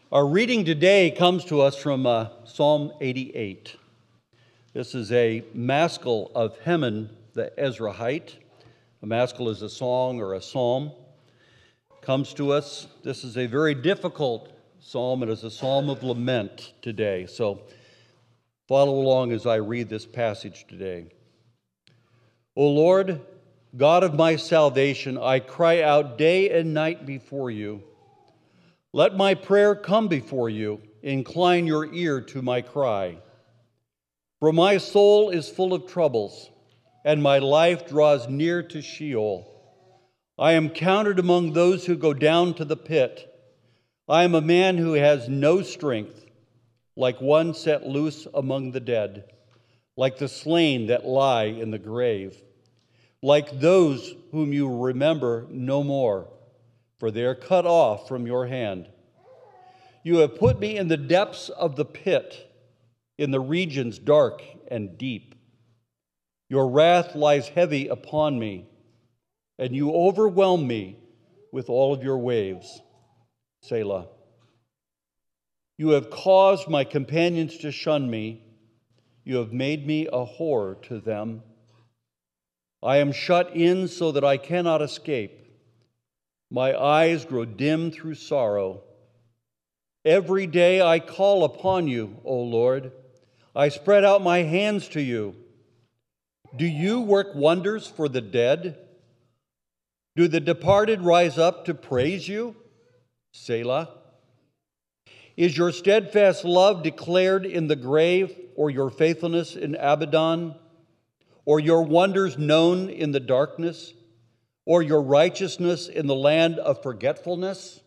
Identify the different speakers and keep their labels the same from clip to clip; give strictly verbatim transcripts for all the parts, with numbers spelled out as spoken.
Speaker 1: Our reading today comes to us from uh, Psalm eighty-eight. This is a maskil of Heman the Ezrahite. A maskil is a song or a psalm. Comes to us. This is a very difficult psalm. It is a psalm of lament today. So follow along as I read this passage today. O Lord, God of my salvation, I cry out day and night before you. Let my prayer come before you. Incline your ear to my cry. For my soul is full of troubles, and my life draws near to Sheol. I am counted among those who go down to the pit. I am a man who has no strength, like one set loose among the dead, like the slain that lie in the grave, like those whom you remember no more, for they are cut off from your hand. You have put me in the depths of the pit, in the regions dark and deep. Your wrath lies heavy upon me, and you overwhelm me with all of your waves. Selah. You have caused my companions to shun me. You have made me a horror to them. I am shut in so that I cannot escape. My eyes grow dim through sorrow. Every day I call upon you, O Lord. I spread out my hands to you. Do you work wonders for the dead? Do the departed rise up to praise you? Selah. Is your steadfast love declared in the grave, or your faithfulness in Abaddon? Or your wonders known in the darkness? Or your righteousness in the land of forgetfulness?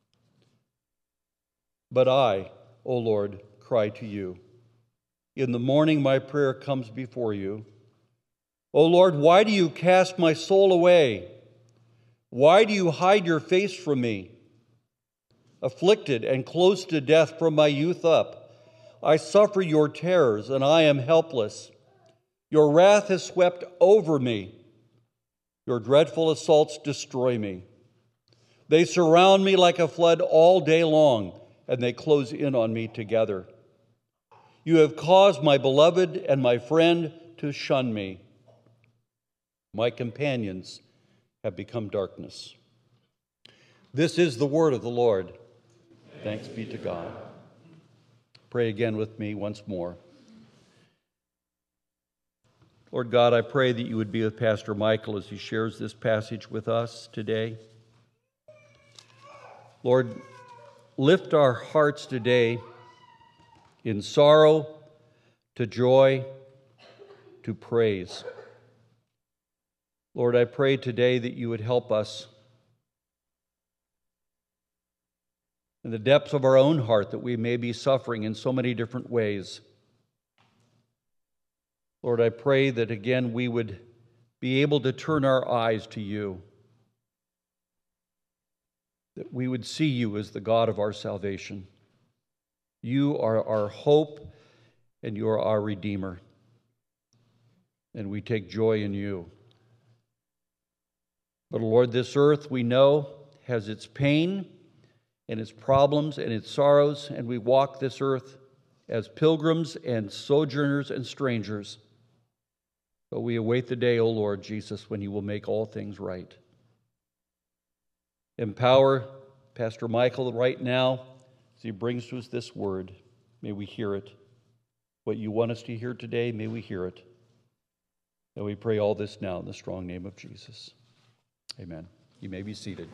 Speaker 1: But I, O Lord, cry to you. In the morning my prayer comes before you. O Lord, why do you cast my soul away? Why do you hide your face from me? Afflicted and close to death from my youth up, I suffer your terrors, and I am helpless. Your wrath has swept over me. Your dreadful assaults destroy me. They surround me like a flood all day long, and they close in on me together. You have caused my beloved and my friend to shun me. My companions have become darkness. This is the word of the Lord. Thanks be to God. Pray again with me once more. Lord God, I pray that you would be with Pastor Michael as he shares this passage with us today. Lord, lift our hearts today in sorrow to joy to praise. Lord, I pray today that you would help us in the depths of our own heart that we may be suffering in so many different ways. Lord, I pray that again we would be able to turn our eyes to you, that we would see you as the God of our salvation. You are our hope and you are our Redeemer, and we take joy in you. But Lord, this earth we know has its pain and its problems and its sorrows, and we walk this earth as pilgrims and sojourners and strangers. But we await the day, O Lord Jesus, when you will make all things right. Empower Pastor Michael right now as he brings to us this word. May we hear it. What you want us to hear today, may we hear it. And we pray all this now in the strong name of Jesus. Amen. You may be seated.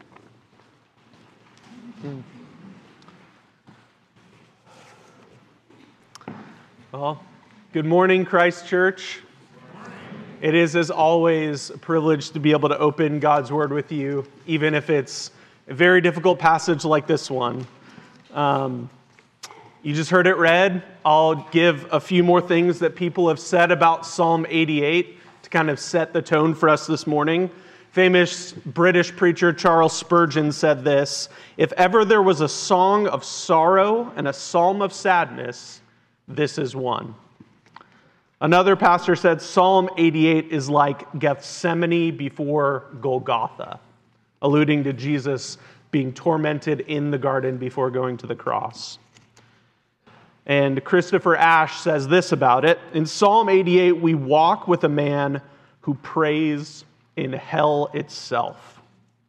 Speaker 2: Well, good morning, Christ Church. It is, as always, a privilege to be able to open God's Word with you, even if it's a very difficult passage like this one. Um, you just heard it read. I'll give a few more things that people have said about Psalm eighty-eight to kind of set the tone for us this morning. Famous British preacher Charles Spurgeon said this: "If ever there was a song of sorrow and a psalm of sadness, this is one." Another pastor said Psalm eighty-eight is like Gethsemane before Golgotha, alluding to Jesus being tormented in the garden before going to the cross. And Christopher Ash says this about it. In Psalm eighty-eight, we walk with a man who prays in hell itself.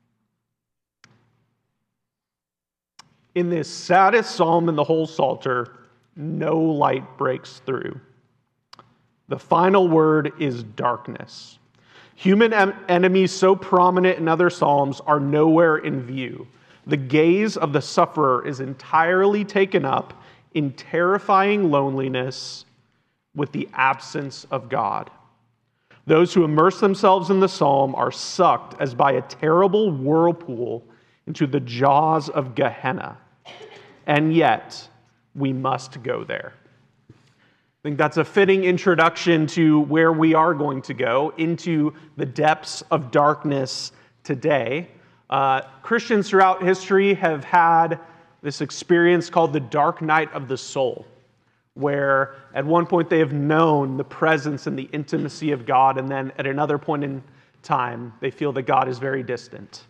Speaker 2: In this saddest psalm in the whole Psalter, no light breaks through. The final word is darkness. Human em- enemies so prominent in other psalms are nowhere in view. The gaze of the sufferer is entirely taken up in terrifying loneliness with the absence of God. Those who immerse themselves in the psalm are sucked as by a terrible whirlpool into the jaws of Gehenna. And yet, we must go there. I think that's a fitting introduction to where we are going to go, into the depths of darkness today. Uh, Christians throughout history have had this experience called the dark night of the soul, where at one point they have known the presence and the intimacy of God, and then at another point in time, they feel that God is very distant.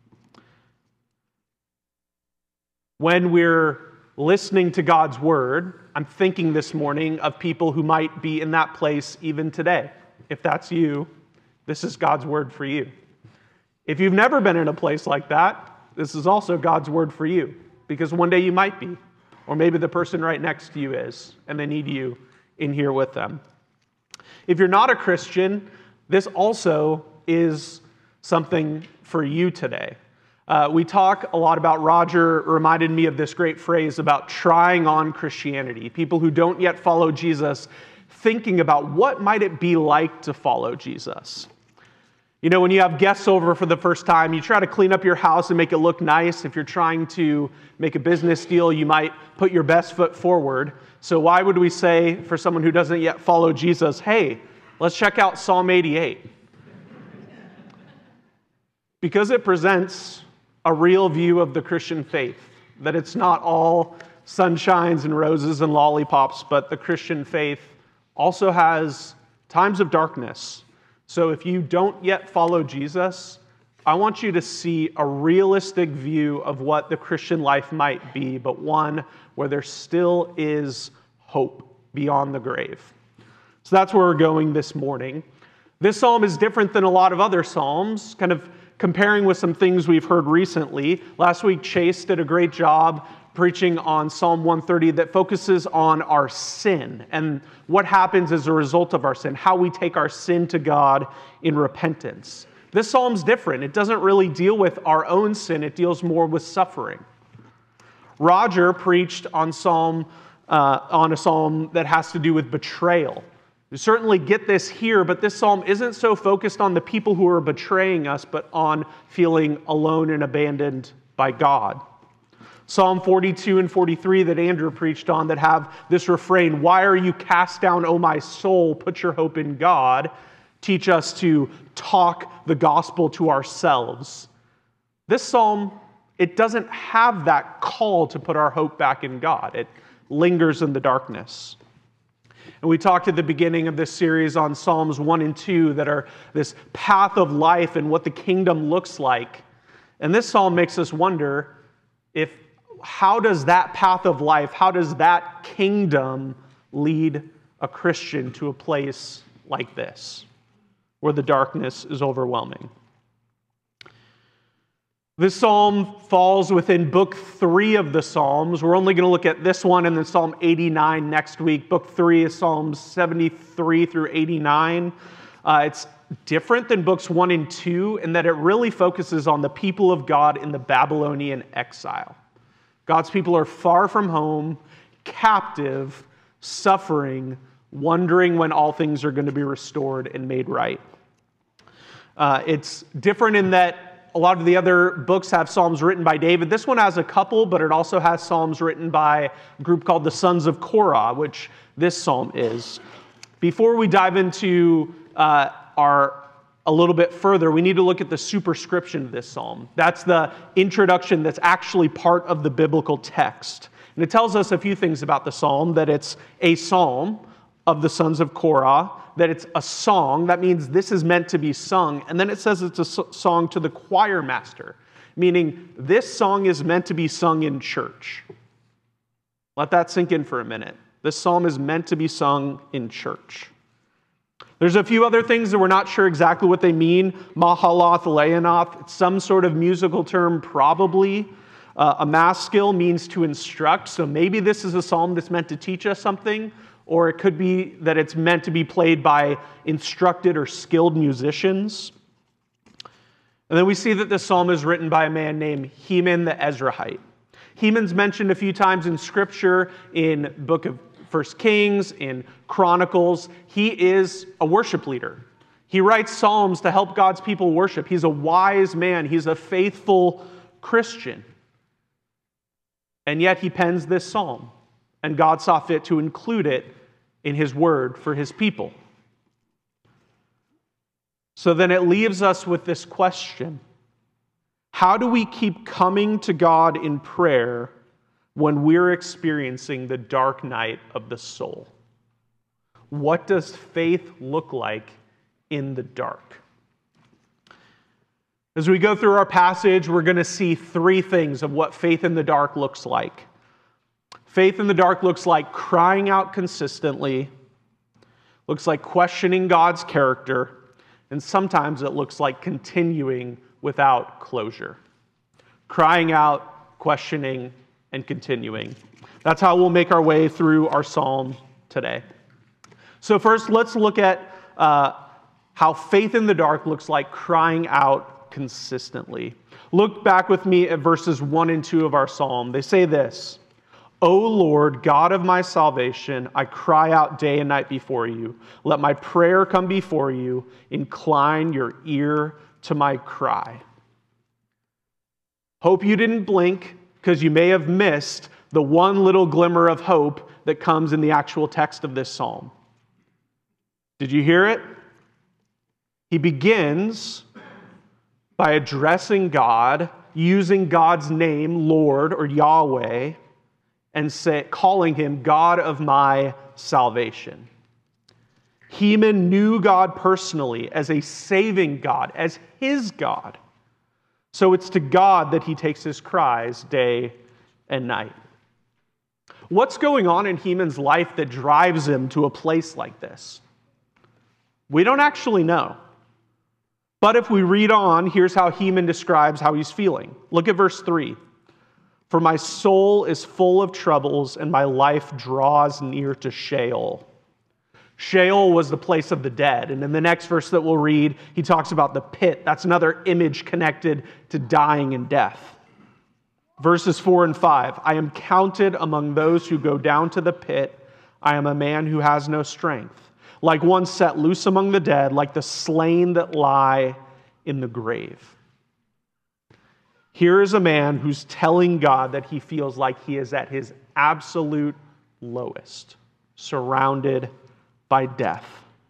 Speaker 2: When we're listening to God's word, I'm thinking this morning of people who might be in that place even today. If that's you, this is God's word for you. If you've never been in a place like that, this is also God's word for you. Because one day you might be, or maybe the person right next to you is, and they need you in here with them. If you're not a Christian, this also is something for you today. Uh, we talk a lot about, Roger reminded me of this great phrase about trying on Christianity. People who don't yet follow Jesus, thinking about what might it be like to follow Jesus. You know, when you have guests over for the first time, you try to clean up your house and make it look nice. If you're trying to make a business deal, you might put your best foot forward. So why would we say for someone who doesn't yet follow Jesus, hey, let's check out Psalm eighty-eight? Because it presents a real view of the Christian faith, that it's not all sunshines and roses and lollipops, but the Christian faith also has times of darkness. So if you don't yet follow Jesus, I want you to see a realistic view of what the Christian life might be, but one where there still is hope beyond the grave. So that's where we're going this morning. This psalm is different than a lot of other psalms, kind of comparing with some things we've heard recently. Last week, Chase did a great job preaching on Psalm one thirty that focuses on our sin and what happens as a result of our sin, how we take our sin to God in repentance. This psalm's different. It doesn't really deal with our own sin. It deals more with suffering. Roger preached on Psalm uh, on a psalm that has to do with betrayal. We certainly get this here, but this psalm isn't so focused on the people who are betraying us, but on feeling alone and abandoned by God. Psalm forty-two and forty-three that Andrew preached on that have this refrain, "Why are you cast down, O my soul? Put your hope in God," teach us to talk the gospel to ourselves. This psalm, it doesn't have that call to put our hope back in God. It lingers in the darkness. And we talked at the beginning of this series on Psalms one and two that are this path of life and what the kingdom looks like. And this psalm makes us wonder if how does that path of life, how does that kingdom lead a Christian to a place like this, where the darkness is overwhelming? This psalm falls within book three of the Psalms. We're only going to look at this one and then Psalm eighty-nine next week. Book three is Psalms seventy-three through eighty-nine. Uh, it's different than books one and two in that it really focuses on the people of God in the Babylonian exile. God's people are far from home, captive, suffering, wondering when all things are going to be restored and made right. Uh, it's different in that a lot of the other books have psalms written by David. This one has a couple, but it also has psalms written by a group called the Sons of Korah, which this psalm is. Before we dive into uh, our a little bit further, we need to look at the superscription of this psalm. That's the introduction that's actually part of the biblical text. And it tells us a few things about the psalm, that it's a psalm of the Sons of Korah, that it's a song. That means this is meant to be sung. And then it says it's a song to the choir master. meaning this song is meant to be sung in church. Let that sink in for a minute. This psalm is meant to be sung in church. There's a few other things that we're not sure exactly what they mean. Mahalath, Leonoth, it's some sort of musical term, probably. Uh, a maskil means to instruct, so maybe this is a psalm that's meant to teach us something, or it could be that it's meant to be played by instructed or skilled musicians. And then we see that this psalm is written by a man named Heman the Ezrahite. Heman's mentioned a few times in Scripture, in book of First Kings, in Chronicles. He is a worship leader. He writes psalms to help God's people worship. He's a wise man. He's a faithful Christian. And yet he pens this psalm, and God saw fit to include it in his word for his people. So then it leaves us with this question: how do we keep coming to God in prayer when we're experiencing the dark night of the soul? What does faith look like in the dark? As we go through our passage, we're going to see three things of what faith in the dark looks like. Faith in the dark looks like crying out consistently, looks like questioning God's character, and sometimes it looks like continuing without closure. Crying out, questioning, and continuing. That's how we'll make our way through our psalm today. So first, let's look at uh, how faith in the dark looks like crying out consistently. Look back with me at verses one and two of our psalm. They say this: O Lord, God of my salvation, I cry out day and night before you. Let my prayer come before you. Incline your ear to my cry. Hope you didn't blink, because you may have missed the one little glimmer of hope that comes in the actual text of this psalm. Did you hear it? He begins by addressing God, using God's name, Lord or Yahweh, and say, calling him God of my salvation. Heman knew God personally as a saving God, as his God. So it's to God that he takes his cries day and night. What's going on in Heman's life that drives him to a place like this? We don't actually know. But if we read on, here's how Heman describes how he's feeling. Look at verse three. For my soul is full of troubles, and my life draws near to Sheol. Sheol was the place of the dead. And in the next verse that we'll read, he talks about the pit. That's another image connected to dying and death. Verses four and five. I am counted among those who go down to the pit. I am a man who has no strength. Like one set loose among the dead, like the slain that lie in the grave. Here is a man who's telling God that he feels like he is at his absolute lowest, surrounded by death.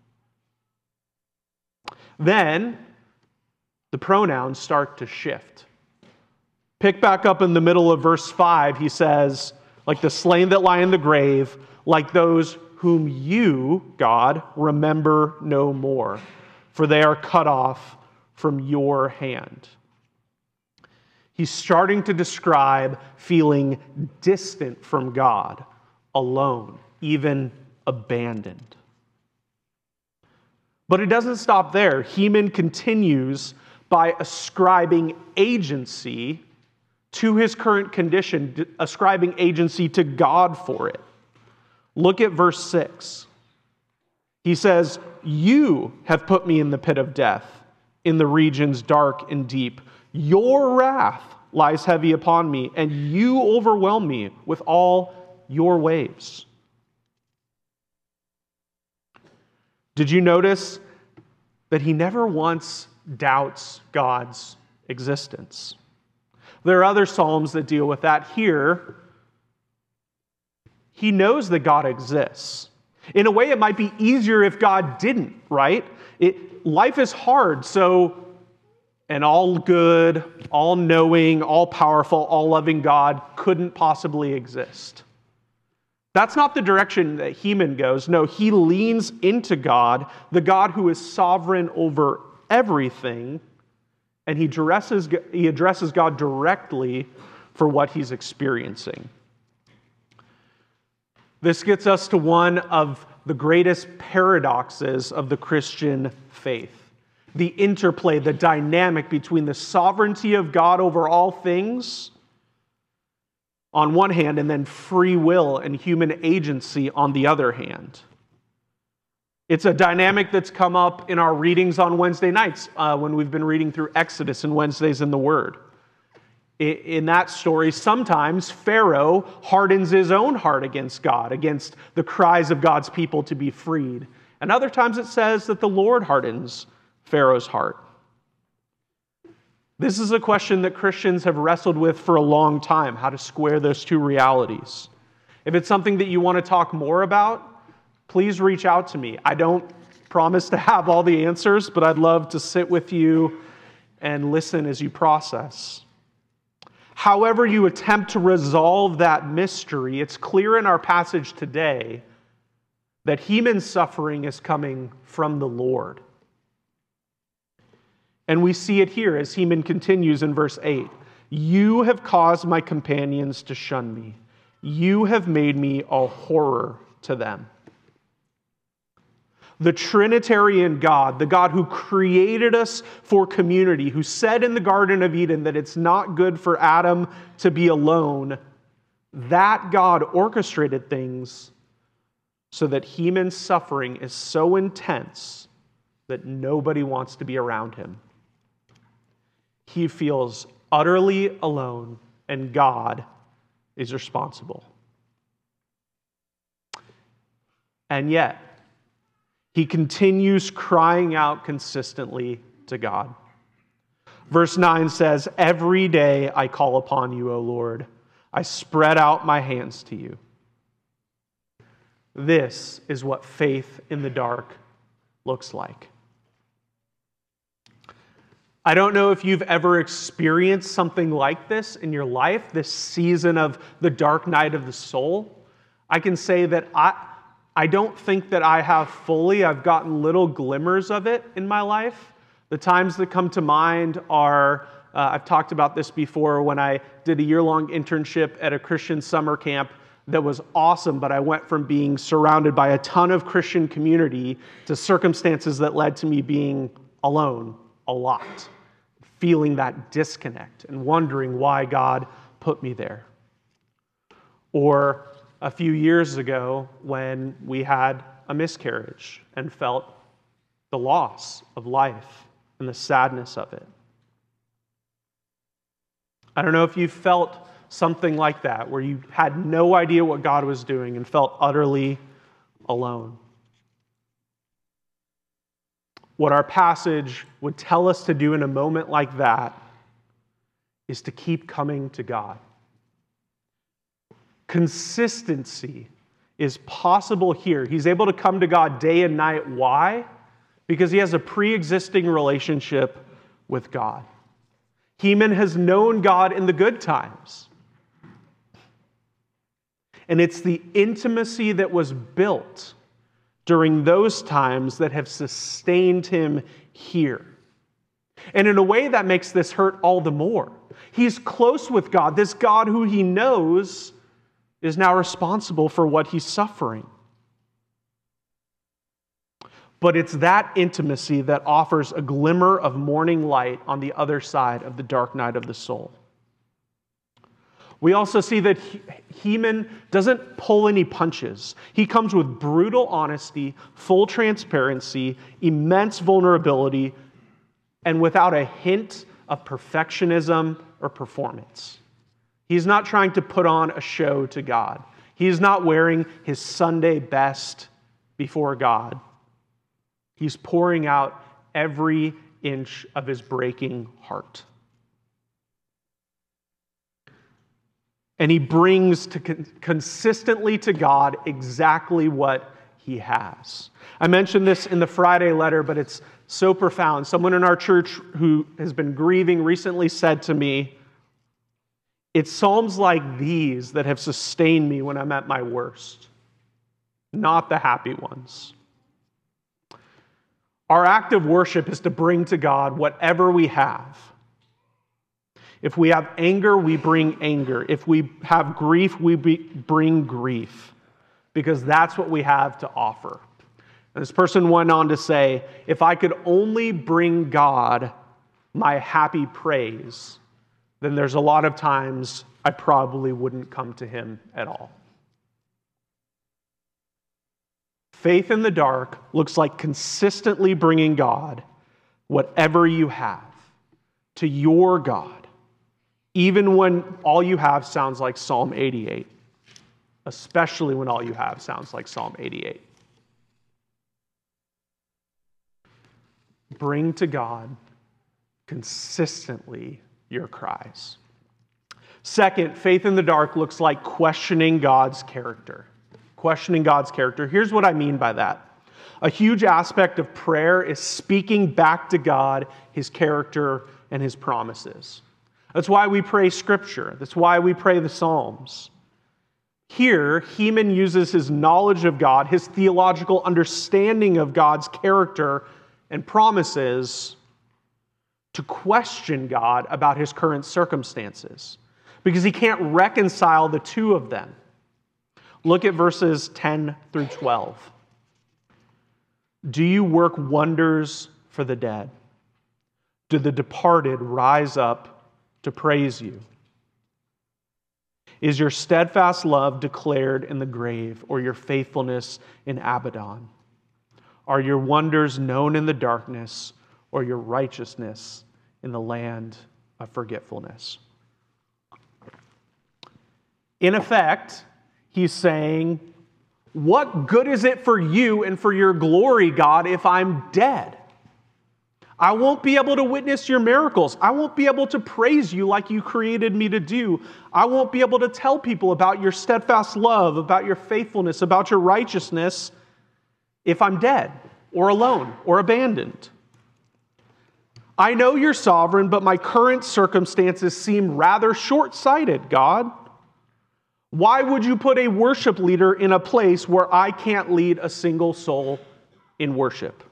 Speaker 2: Then the pronouns start to shift. Pick back up in the middle of verse five, he says, like the slain that lie in the grave, like those whom you, God, remember no more, for they are cut off from your hand. He's starting to describe feeling distant from God, alone, even abandoned. But it doesn't stop there. Heman continues by ascribing agency to his current condition, ascribing agency to God for it. Look at verse six. He says, you have put me in the pit of death, in the regions dark and deep. Your wrath lies heavy upon me, and you overwhelm me with all your waves. Did you notice that he never once doubts God's existence? There are other psalms that deal with that. Here, he knows that God exists. In a way, it might be easier if God didn't, right? It, life is hard, so an all-good, all-knowing, all-powerful, all-loving God couldn't possibly exist. That's not the direction that Heman goes. No, he leans into God, the God who is sovereign over everything, and he addresses, he addresses God directly for what he's experiencing. This gets us to one of the greatest paradoxes of the Christian faith. The interplay, the dynamic between the sovereignty of God over all things on one hand, and then free will and human agency on the other hand. It's a dynamic that's come up in our readings on Wednesday nights uh, when we've been reading through Exodus and Wednesdays in the Word. In that story, sometimes Pharaoh hardens his own heart against God, against the cries of God's people to be freed. And other times it says that the Lord hardens Pharaoh's heart. This is a question that Christians have wrestled with for a long time, how to square those two realities. If it's something that you want to talk more about, please reach out to me. I don't promise to have all the answers, but I'd love to sit with you and listen as you process. However you attempt to resolve that mystery, it's clear in our passage today that Heman's suffering is coming from the Lord. And we see it here as Heman continues in verse eight. You have caused my companions to shun me. You have made me a horror to them. The Trinitarian God, the God who created us for community, who said in the Garden of Eden that it's not good for Adam to be alone, that God orchestrated things so that Heman's suffering is so intense that nobody wants to be around him. He feels utterly alone, and God is responsible. And yet, he continues crying out consistently to God. Verse nine says, every day I call upon you, O Lord. I spread out my hands to you. This is what faith in the dark looks like. I don't know if you've ever experienced something like this in your life, this season of the dark night of the soul. I can say that I, I don't think that I have fully. I've gotten little glimmers of it in my life. The times that come to mind are, uh, I've talked about this before, when I did a year-long internship at a Christian summer camp that was awesome, but I went from being surrounded by a ton of Christian community to circumstances that led to me being alone a lot, feeling that disconnect and wondering why God put me there. Or a few years ago when we had a miscarriage and felt the loss of life and the sadness of it. I don't know if you felt something like that, where you had no idea what God was doing and felt utterly alone. What our passage would tell us to do in a moment like that is to keep coming to God. Consistency is possible here. He's able to come to God day and night. Why? Because he has a pre-existing relationship with God. Heman has known God in the good times. And it's the intimacy that was built during those times that have sustained him here. And in a way that makes this hurt all the more. He's close with God. This God who he knows is now responsible for what he's suffering. But it's that intimacy that offers a glimmer of morning light on the other side of the dark night of the soul. We also see that Heman doesn't pull any punches. He comes with brutal honesty, full transparency, immense vulnerability, and without a hint of perfectionism or performance. He's not trying to put on a show to God. He's not wearing his Sunday best before God. He's pouring out every inch of his breaking heart. And he brings to con- consistently to God exactly what he has. I mentioned this in the Friday letter, but it's so profound. Someone in our church who has been grieving recently said to me, "It's Psalms like these that have sustained me when I'm at my worst, not the happy ones." Our act of worship is to bring to God whatever we have, If we have anger, we bring anger. If we have grief, we be, bring grief, because that's what we have to offer. And this person went on to say, if I could only bring God my happy praise, then there's a lot of times I probably wouldn't come to him at all. Faith in the dark looks like consistently bringing God whatever you have to your God, even when all you have sounds like Psalm eighty-eight, especially when all you have sounds like Psalm eighty-eight. Bring to God consistently your cries. Second, faith in the dark looks like questioning God's character. Questioning God's character. Here's what I mean by that. A huge aspect of prayer is speaking back to God his character and his promises. That's why we pray Scripture. That's why we pray the Psalms. Here, Heman uses his knowledge of God, his theological understanding of God's character and promises to question God about his current circumstances, because he can't reconcile the two of them. Look at verses ten through twelve. Do you work wonders for the dead? Do the departed rise up to praise you? Is your steadfast love declared in the grave, or your faithfulness in Abaddon? Are your wonders known in the darkness, or your righteousness in the land of forgetfulness? In effect, he's saying, what good is it for you and for your glory, God, if I'm dead? I won't be able to witness your miracles. I won't be able to praise you like you created me to do. I won't be able to tell people about your steadfast love, about your faithfulness, about your righteousness if I'm dead or alone or abandoned. I know you're sovereign, but my current circumstances seem rather short-sighted, God. Why would you put a worship leader in a place where I can't lead a single soul in worship?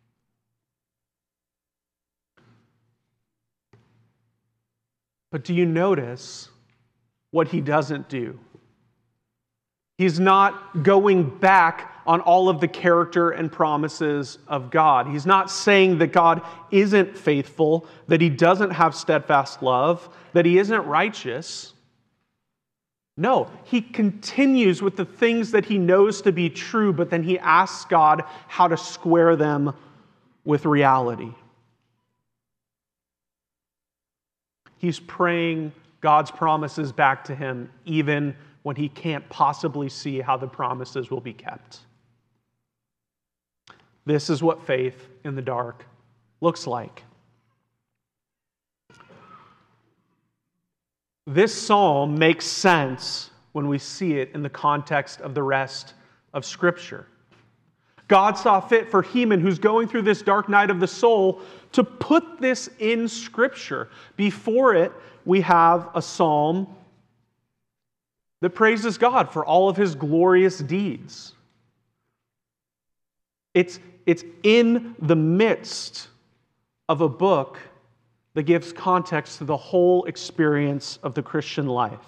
Speaker 2: But do you notice what he doesn't do? He's not going back on all of the character and promises of God. He's not saying that God isn't faithful, that he doesn't have steadfast love, that he isn't righteous. No, he continues with the things that he knows to be true, but then he asks God how to square them with reality. He's praying God's promises back to him, even when he can't possibly see how the promises will be kept. This is what faith in the dark looks like. This psalm makes sense when we see it in the context of the rest of Scripture. God saw fit for Heman, who's going through this dark night of the soul, to put this in Scripture. Before it, we have a psalm that praises God for all of his glorious deeds. It's, it's in the midst of a book that gives context to the whole experience of the Christian life.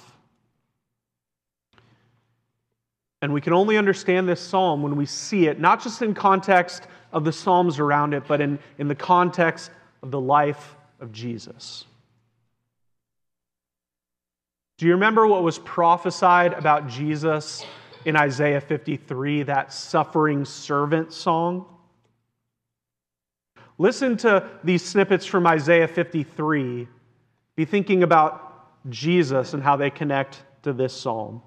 Speaker 2: And we can only understand this psalm when we see it, not just in context of the psalms around it, but in, in the context of the life of Jesus. Do you remember what was prophesied about Jesus in Isaiah fifty-three, that suffering servant song? Listen to these snippets from Isaiah fifty-three. Be thinking about Jesus and how they connect to this psalm.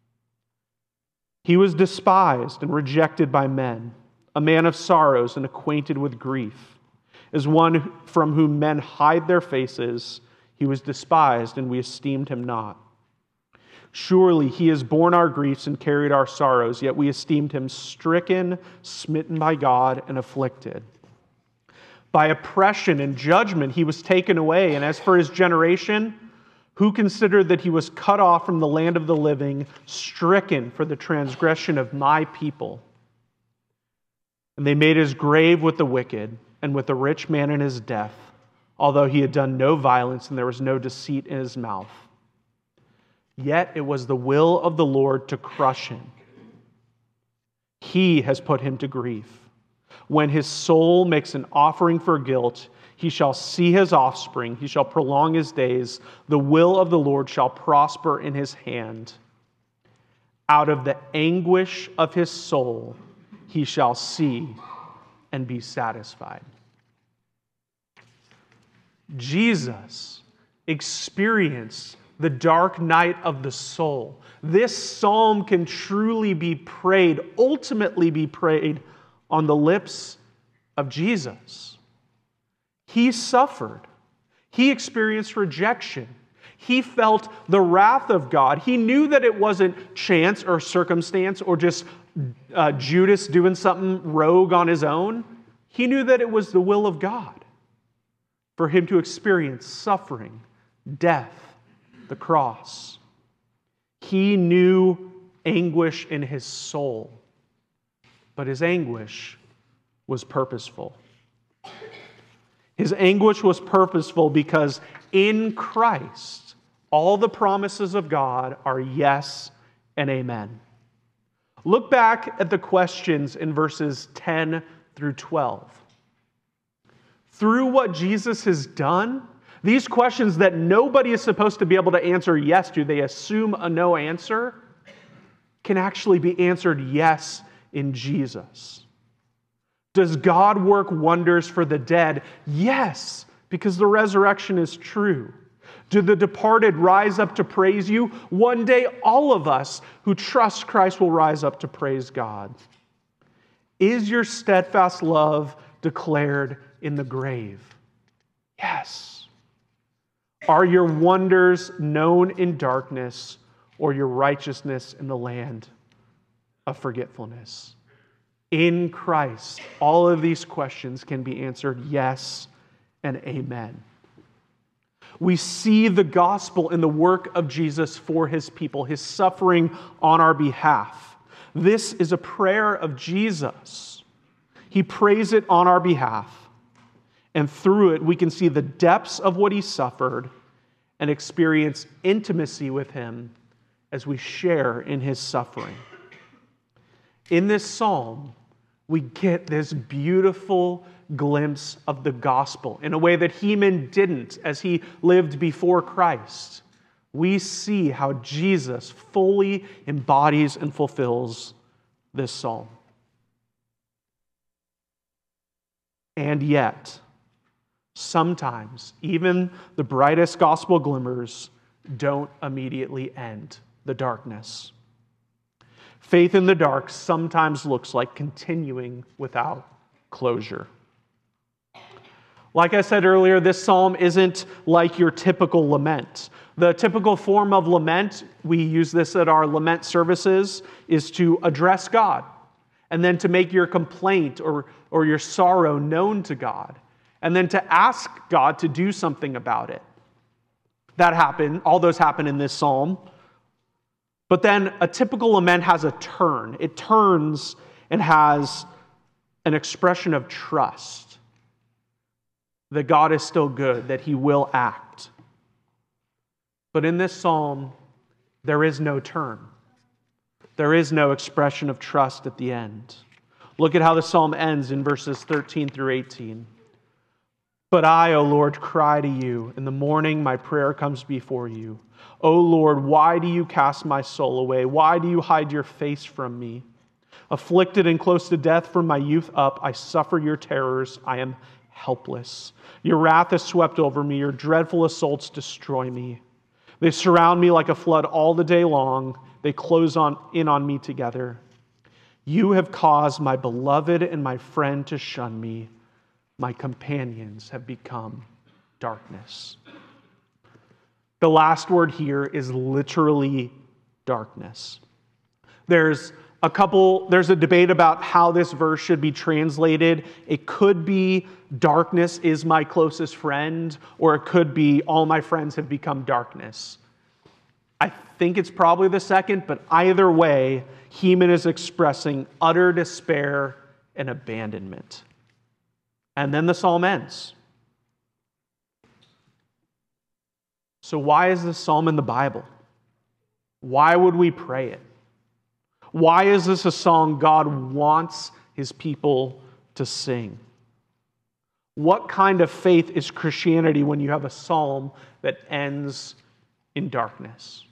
Speaker 2: He was despised and rejected by men, a man of sorrows and acquainted with grief. As one from whom men hide their faces, he was despised, and we esteemed him not. Surely he has borne our griefs and carried our sorrows, yet we esteemed him stricken, smitten by God, and afflicted. By oppression and judgment he was taken away, and as for his generation, who considered that he was cut off from the land of the living, stricken for the transgression of my people? And they made his grave with the wicked, and with the rich man in his death, although he had done no violence and there was no deceit in his mouth. Yet it was the will of the Lord to crush him. He has put him to grief. When his soul makes an offering for guilt, he shall see his offspring, he shall prolong his days. The will of the Lord shall prosper in his hand. Out of the anguish of his soul, he shall see and be satisfied. Jesus experienced the dark night of the soul. This psalm can truly be prayed, ultimately be prayed on the lips of Jesus. He suffered. He experienced rejection. He felt the wrath of God. He knew that it wasn't chance or circumstance or just uh, Judas doing something rogue on his own. He knew that it was the will of God for him to experience suffering, death, the cross. He knew anguish in his soul, but his anguish was purposeful. His anguish was purposeful because in Christ, all the promises of God are yes and amen. Look back at the questions in verses ten through twelve. Through what Jesus has done, these questions that nobody is supposed to be able to answer yes to, they assume a no answer, can actually be answered yes in Jesus. Does God work wonders for the dead? Yes, because the resurrection is true. Do the departed rise up to praise you? One day, all of us who trust Christ will rise up to praise God. Is your steadfast love declared in the grave? Yes. Are your wonders known in darkness, or your righteousness in the land of forgetfulness? In Christ, all of these questions can be answered yes and amen. We see the gospel in the work of Jesus for his people, his suffering on our behalf. This is a prayer of Jesus. He prays it on our behalf. And through it, we can see the depths of what he suffered and experience intimacy with him as we share in his suffering. In this psalm, we get this beautiful glimpse of the gospel in a way that Heman didn't as he lived before Christ. We see how Jesus fully embodies and fulfills this psalm. And yet, sometimes, even the brightest gospel glimmers don't immediately end the darkness. Faith in the dark sometimes looks like continuing without closure. Like I said earlier, this psalm isn't like your typical lament. The typical form of lament, we use this at our lament services, is to address God and then to make your complaint or, or your sorrow known to God, and then to ask God to do something about it. That happened, all those happen in this psalm. But then a typical lament has a turn. It turns and has an expression of trust that God is still good, that he will act. But in this psalm, there is no turn. There is no expression of trust at the end. Look at how the psalm ends in verses thirteen through eighteen. But I, O Lord, cry to you. In the morning my prayer comes before you. O Lord, why do you cast my soul away? Why do you hide your face from me? Afflicted and close to death from my youth up, I suffer your terrors. I am helpless. Your wrath has swept over me. Your dreadful assaults destroy me. They surround me like a flood all the day long. They close on, in on me together. You have caused my beloved and my friend to shun me. My companions have become darkness. The last word here is literally darkness. There's a couple, there's a debate about how this verse should be translated. It could be darkness is my closest friend, or it could be all my friends have become darkness. I think it's probably the second, but either way, Heman is expressing utter despair and abandonment. And then the psalm ends. So why is this psalm in the Bible? Why would we pray it? Why is this a song God wants his people to sing? What kind of faith is Christianity when you have a psalm that ends in darkness?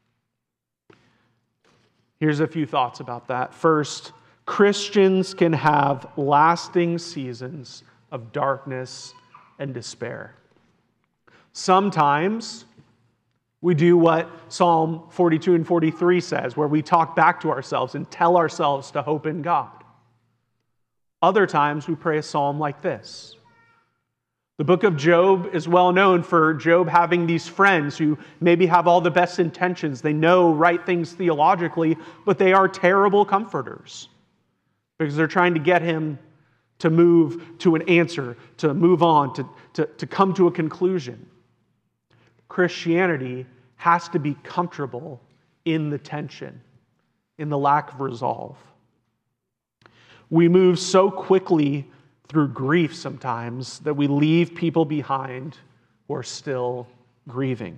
Speaker 2: Here's a few thoughts about that. First, Christians can have lasting seasons of darkness and despair. Sometimes we do what Psalm forty-two and forty-three says, where we talk back to ourselves and tell ourselves to hope in God. Other times we pray a psalm like this. The book of Job is well known for Job having these friends who maybe have all the best intentions. They know right things theologically, but they are terrible comforters because they're trying to get him to move to an answer, to move on, to, to, to come to a conclusion. Christianity has to be comfortable in the tension, in the lack of resolve. We move so quickly through grief sometimes that we leave people behind who are still grieving.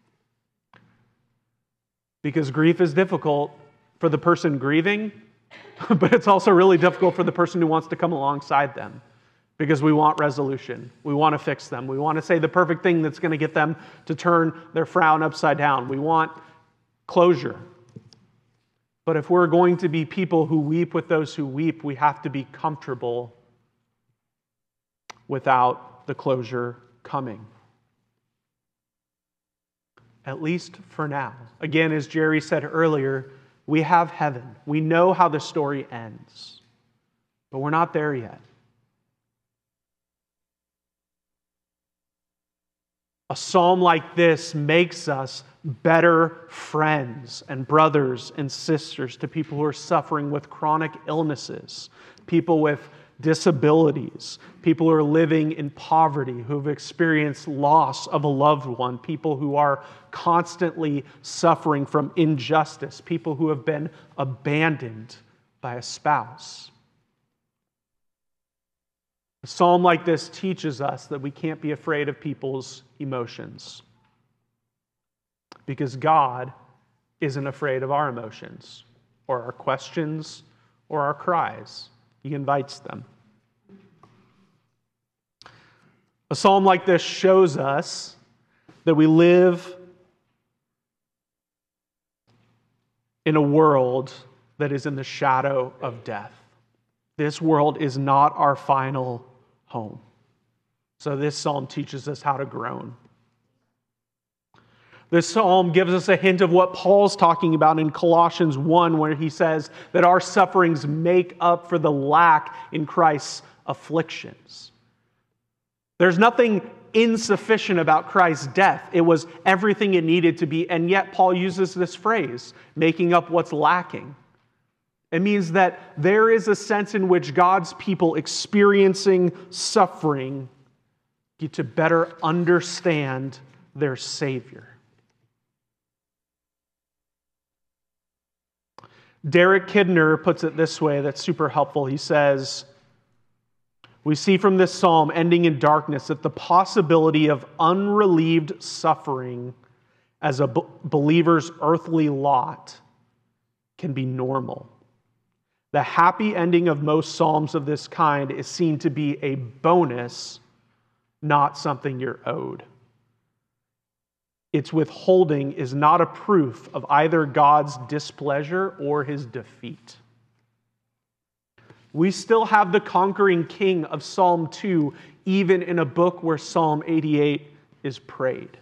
Speaker 2: Because grief is difficult for the person grieving, but it's also really difficult for the person who wants to come alongside them. Because we want resolution. We want to fix them. We want to say the perfect thing that's going to get them to turn their frown upside down. We want closure. But if we're going to be people who weep with those who weep, we have to be comfortable without the closure coming. At least for now. Again, as Jerry said earlier, we have heaven. We know how the story ends. But we're not there yet. A psalm like this makes us better friends and brothers and sisters to people who are suffering with chronic illnesses, people with disabilities, people who are living in poverty, who have experienced loss of a loved one, people who are constantly suffering from injustice, people who have been abandoned by a spouse. A psalm like this teaches us that we can't be afraid of people's emotions because God isn't afraid of our emotions or our questions or our cries. He invites them. A psalm like this shows us that we live in a world that is in the shadow of death. This world is not our final home. So this psalm teaches us how to groan. This psalm gives us a hint of what Paul's talking about in Colossians one, where he says that our sufferings make up for the lack in Christ's afflictions. There's nothing insufficient about Christ's death. It was everything it needed to be, and yet Paul uses this phrase, making up what's lacking. It means that there is a sense in which God's people experiencing suffering get to better understand their Savior. Derek Kidner puts it this way that's super helpful. He says, we see from this psalm ending in darkness that the possibility of unrelieved suffering as a believer's earthly lot can be normal. The happy ending of most psalms of this kind is seen to be a bonus, not something you're owed. Its withholding is not a proof of either God's displeasure or his defeat. We still have the conquering king of Psalm two, even in a book where Psalm eighty-eight is prayed.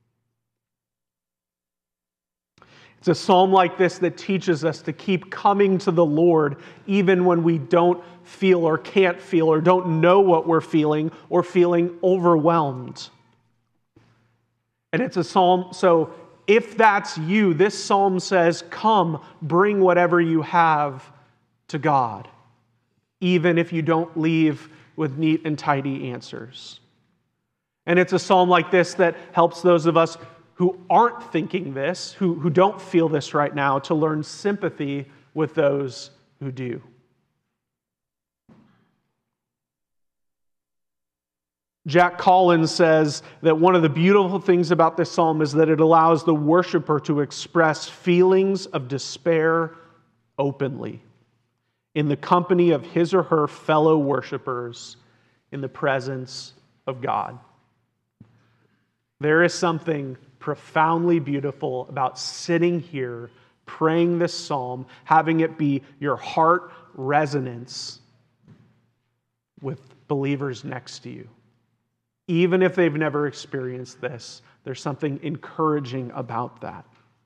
Speaker 2: It's a psalm like this that teaches us to keep coming to the Lord even when we don't feel or can't feel or don't know what we're feeling or feeling overwhelmed. And it's a psalm, so if that's you, this psalm says, come, bring whatever you have to God, even if you don't leave with neat and tidy answers. And it's a psalm like this that helps those of us who aren't thinking this, who, who don't feel this right now, to learn sympathy with those who do. Jack Collins says that one of the beautiful things about this psalm is that it allows the worshiper to express feelings of despair openly in the company of his or her fellow worshipers in the presence of God. There is something profoundly beautiful about sitting here, praying this psalm, having it be your heart resonance with believers next to you. Even if they've never experienced this, there's something encouraging about that.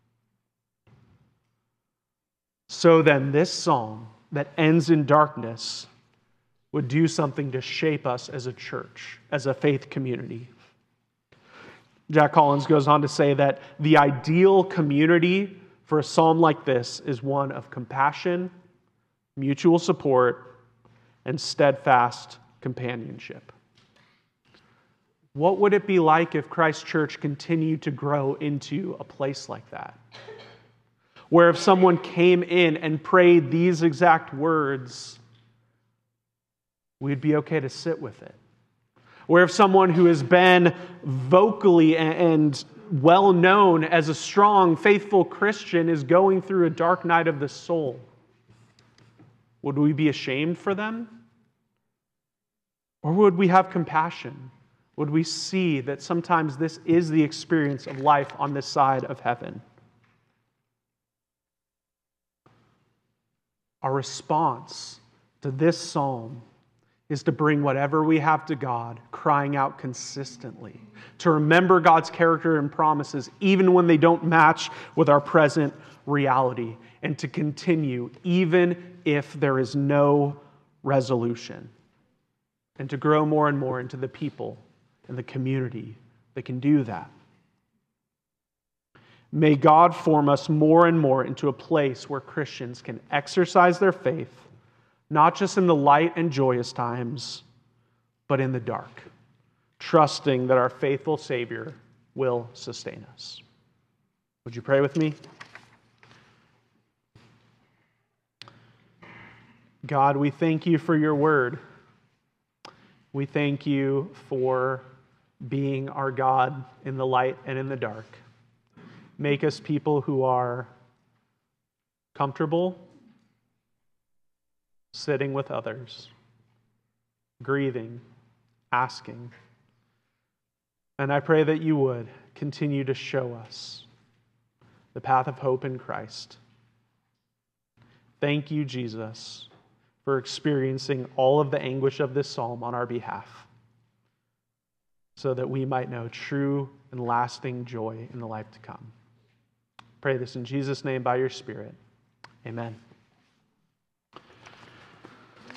Speaker 2: So then, this psalm that ends in darkness would do something to shape us as a church, as a faith community. Jack Collins goes on to say that the ideal community for a psalm like this is one of compassion, mutual support, and steadfast companionship. What would it be like if Christ Church continued to grow into a place like that? Where if someone came in and prayed these exact words, we'd be okay to sit with it. Where if someone who has been vocally and well known as a strong, faithful Christian is going through a dark night of the soul, would we be ashamed for them? Or would we have compassion? Would we see that sometimes this is the experience of life on this side of heaven? Our response to this psalm is to bring whatever we have to God, crying out consistently, to remember God's character and promises even when they don't match with our present reality, and to continue even if there is no resolution, and to grow more and more into the people and the community that can do that. May God form us more and more into a place where Christians can exercise their faith, not just in the light and joyous times, but in the dark, trusting that our faithful Savior will sustain us. Would you pray with me? God, we thank you for your word. We thank you for being our God in the light and in the dark. Make us people who are comfortable sitting with others, grieving, asking. And I pray that you would continue to show us the path of hope in Christ. Thank you, Jesus, for experiencing all of the anguish of this psalm on our behalf, so that we might know true and lasting joy in the life to come. Pray this in Jesus' name by your Spirit. Amen.